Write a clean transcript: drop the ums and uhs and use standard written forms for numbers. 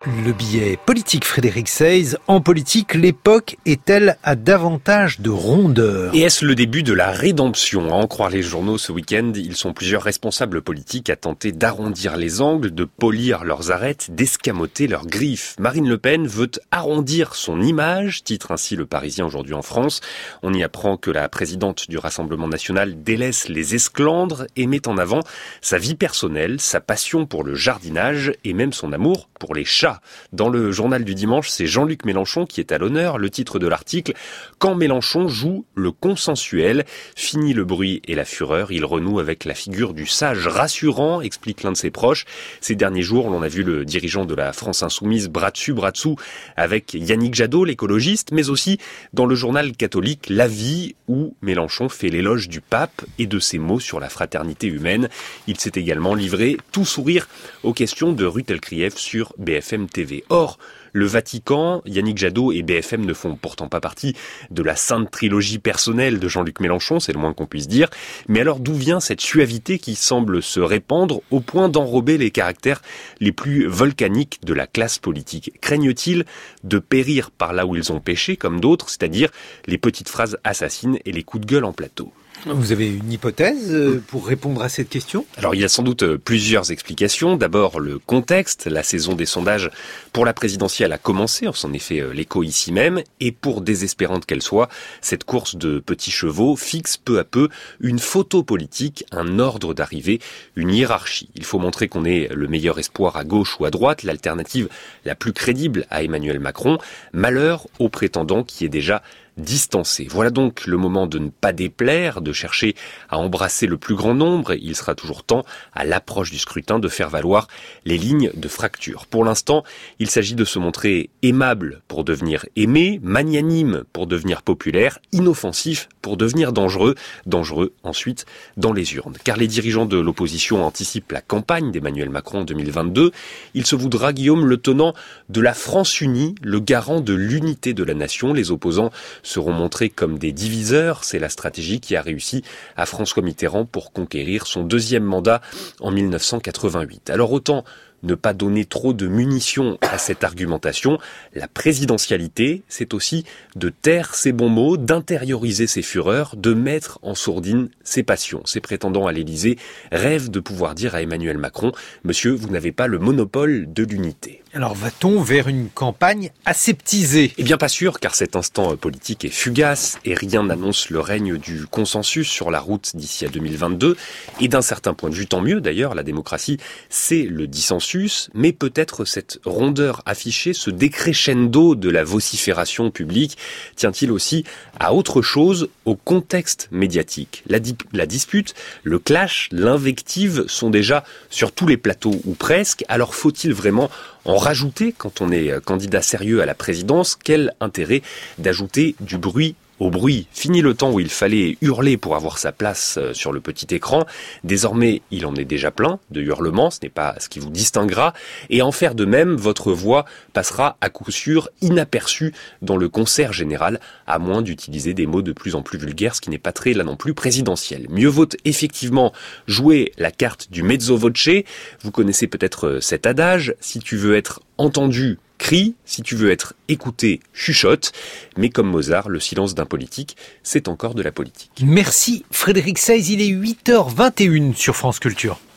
Le billet politique, Frédéric Seyss. En politique, l'époque est-elle à davantage de rondeur? Et est-ce le début de la rédemption? À en croire les journaux ce week-end, ils sont plusieurs responsables politiques à tenter d'arrondir les angles, de polir leurs arêtes, d'escamoter leurs griffes. Marine Le Pen veut arrondir son image, titre ainsi Le Parisien aujourd'hui en France. On y apprend que la présidente du Rassemblement national délaisse les esclandres et met en avant sa vie personnelle, sa passion pour le jardinage et même son amour pour les chats. Dans le journal du dimanche, c'est Jean-Luc Mélenchon qui est à l'honneur. Le titre de l'article: Quand Mélenchon joue le consensuel, fini le bruit et la fureur, il renoue avec la figure du sage rassurant, explique l'un de ses proches. Ces derniers jours, l'on a vu le dirigeant de la France Insoumise bras dessus, bras dessous avec Yannick Jadot, l'écologiste, mais aussi dans le journal catholique La Vie, où Mélenchon fait l'éloge du pape et de ses mots sur la fraternité humaine. Il s'est également livré tout sourire aux questions de Ruth Elkrieff sur BFM TV. Or, le Vatican, Yannick Jadot et BFM ne font pourtant pas partie de la sainte trilogie personnelle de Jean-Luc Mélenchon, c'est le moins qu'on puisse dire. Mais alors d'où vient cette suavité qui semble se répandre au point d'enrober les caractères les plus volcaniques de la classe politique? Craignent-ils de périr par là où ils ont péché, comme d'autres, c'est-à-dire les petites phrases assassines et les coups de gueule en plateau? Vous avez une hypothèse pour répondre à cette question? Alors il y a sans doute plusieurs explications. D'abord le contexte, la saison des sondages pour la présidentielle a commencé, on s'en est fait l'écho ici même, et pour désespérante qu'elle soit, cette course de petits chevaux fixe peu à peu une photo politique, un ordre d'arrivée, une hiérarchie. Il faut montrer qu'on est le meilleur espoir à gauche ou à droite, l'alternative la plus crédible à Emmanuel Macron. Malheur au prétendant qui est déjà distancé. Voilà donc le moment de ne pas déplaire, de chercher à embrasser le plus grand nombre. Il sera toujours temps, à l'approche du scrutin, de faire valoir les lignes de fracture. Pour l'instant, il s'agit de se montrer aimable pour devenir aimé, magnanime pour devenir populaire, inoffensif pour devenir dangereux, dangereux ensuite dans les urnes. Car les dirigeants de l'opposition anticipent la campagne d'Emmanuel Macron en 2022. Il se voudra, Guillaume, le tenant de la France unie, le garant de l'unité de la nation. Les opposants seront montrés comme des diviseurs. C'est la stratégie qui a réussi à François Mitterrand pour conquérir son deuxième mandat en 1988. Alors autant ne pas donner trop de munitions à cette argumentation. La présidentialité, c'est aussi de taire ses bons mots, d'intérioriser ses fureurs, de mettre en sourdine ses passions. Ses prétendants à l'Élysée rêvent de pouvoir dire à Emmanuel Macron: « Monsieur, vous n'avez pas le monopole de l'unité ». Alors va-t-on vers une campagne aseptisée? Eh bien pas sûr, car cet instant politique est fugace et rien n'annonce le règne du consensus sur la route d'ici à 2022. Et d'un certain point de vue, tant mieux d'ailleurs, la démocratie, c'est le dissensus, mais peut-être cette rondeur affichée, ce décrescendo de la vocifération publique, tient-il aussi à autre chose, au contexte médiatique. La dispute, le clash, l'invective sont déjà sur tous les plateaux ou presque, alors faut-il vraiment en rajouter quand on est candidat sérieux à la présidence? Quel intérêt d'ajouter du bruit au bruit? Fini le temps où il fallait hurler pour avoir sa place sur le petit écran. Désormais, il en est déjà plein de hurlements, ce n'est pas ce qui vous distinguera. Et en faire de même, votre voix passera à coup sûr inaperçue dans le concert général, à moins d'utiliser des mots de plus en plus vulgaires, ce qui n'est pas très, là non plus, présidentiel. Mieux vaut effectivement jouer la carte du mezzo voce. Vous connaissez peut-être cet adage: si tu veux être entendu, crie, si tu veux être écouté, chuchote. Mais comme Mozart, le silence d'un politique, c'est encore de la politique. Merci Frédéric Seyss, il est 8h21 sur France Culture.